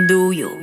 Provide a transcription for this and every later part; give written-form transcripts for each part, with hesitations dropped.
Do you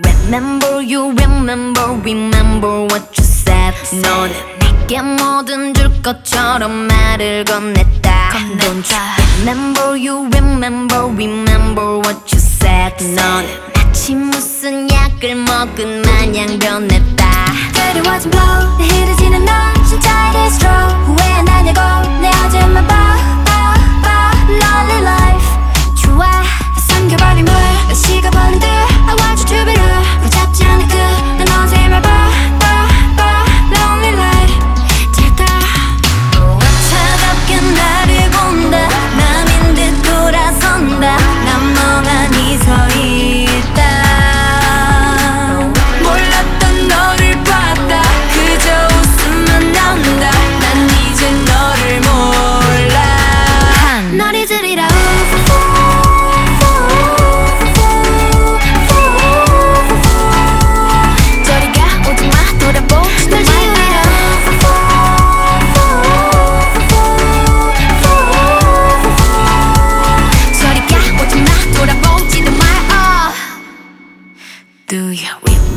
remember what you said? 너는 내게 뭐든 줄 것처럼 말을 건넸다. Don't you remember what you said? 너는 마치 무슨 약을 먹은 마냥 변했다. 그리워진 blow 내 흐려지는 너 진짜 it is true. 후회 안 하냐고 내 어제만 봐 lonely life 좋아 삼켜버린 물난 식어버린 듯 I want you to be real 붙잡지 않을 끝난 어제만 봐 lonely life 잘가 차갑게 나를 본다 남인 듯 돌아선다 난 멍하니 서 있다 몰랐던 너를 봤다 그저 웃음만 나온다 난 이제 너를 몰라 널 잊으리라 저리 가 오지마 돌아보지 널 지우리라 저리 가 오지마 돌아보지도 마 Do you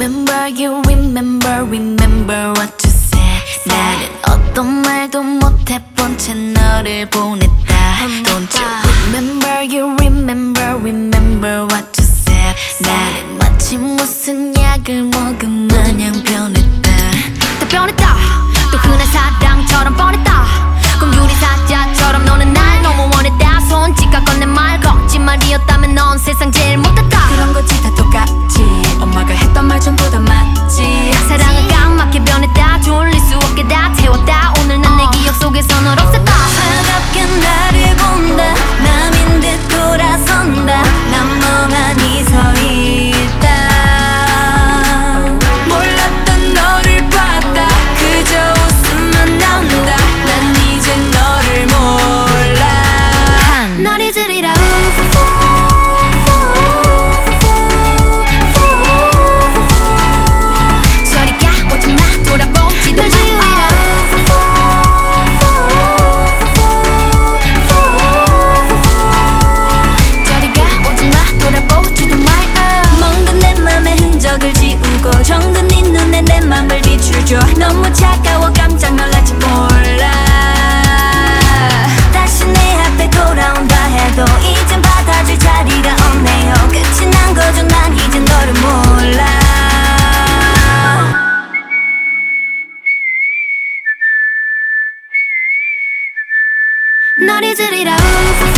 remember what you said? 나는 어떤 말도 못해본 채 너를 보냈다. Don't you remember what you said? 나는 마치 무슨 약을 먹은 마냥 변했다. 다 변했다. 또 흔한 사랑처럼 뻔했다. 꿈유리 사자처럼 너는 날 너무 원했다. 손짓과 건넨 말 거짓말이었다면 넌 세상 제일 못했다. 그런 거지 다 똑같지 엄마가 했던 말 전부 다 맞지 사랑은 까맣게 변했다. 졸릴 수 없게 다 태웠다. 오늘 난 내 기억 속에서 널 없앴다. 차갑게 나를 본다 남인 듯 돌아선다 난 멍하니 서 있다 몰랐던 너를 봤다 그저 웃음만 나온다 난 이제 너를 몰라 널 잊으리라 저리 가 오지마 돌아보지도 널 지우리라 저리 가 오지마 돌아보지도 마 멍든 내 맘의 흔적을 지우고 정든 네 눈에 내 맘을 비추줘 너무 차가워 깜짝 놀랄지 몰라 다시 내 앞에 돌아온다 해도 이젠 받아줄 자리가 없네요 끝이 난 거죠 난 이제 너를 몰라 널 잊으리라